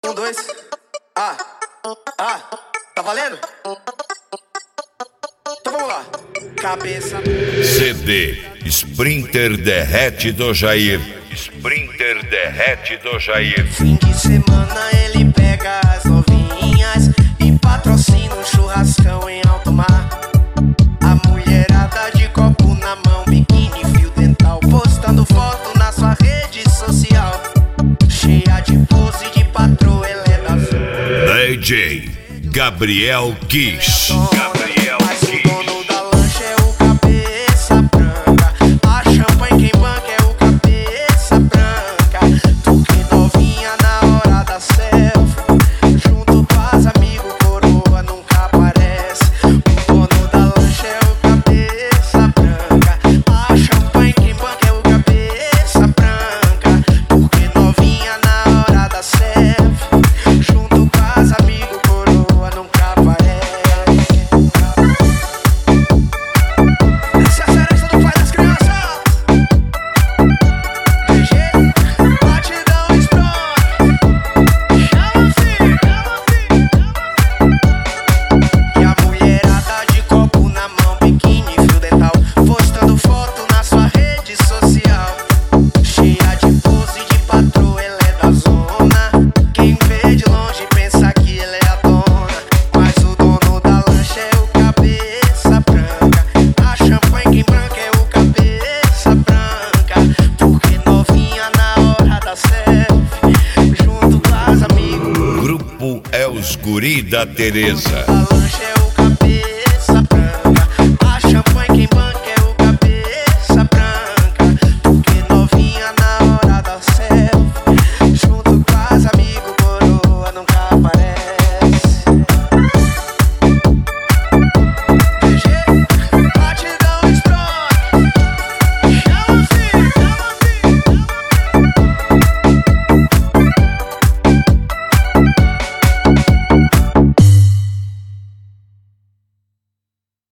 Um, dois. Tá valendo? Então vamos lá. Cabeça. CD Sprinter Derrete do Jair. Sprinter Derrete do Jair. Fim de semana ele pega as novinhas e patrocina um churrascão em alto mar. A mulherada de copo na mão, biquíni, fio dental, postando foto na sua rede social. Cheia de pose de patroa, ela é da zona. DJ Gabriel Kiss. Mas o dono da lancha é o cabeça branca. A champanhe quem banca é o cabeça branca. Tu que novinha na hora da selfie, junto com as amigos, coroa nunca aparece. O dono da lancha é o cabeça branca. A champanhe quem banca é o cabeça branca. Tu que novinha na hora da selfie, junto com as amigos, coroa nunca aparece. Essa é a seresta do pai das crianças. DG, batidão explode. Chama, filho. E a mulherada de copo na mão, biquíni, fio dental, postando foto na sua rede social. Cheia de pose de patroa, ela é da zona. Quem vê de longe pensa que ela é a dona. Mas o dono da lancha é o cabeça branca. A champanhe quem branca é o cabeça branca. Porque novinha na hora da selfie, junto com as amigos. Grupo É os Guri da Teresa. Da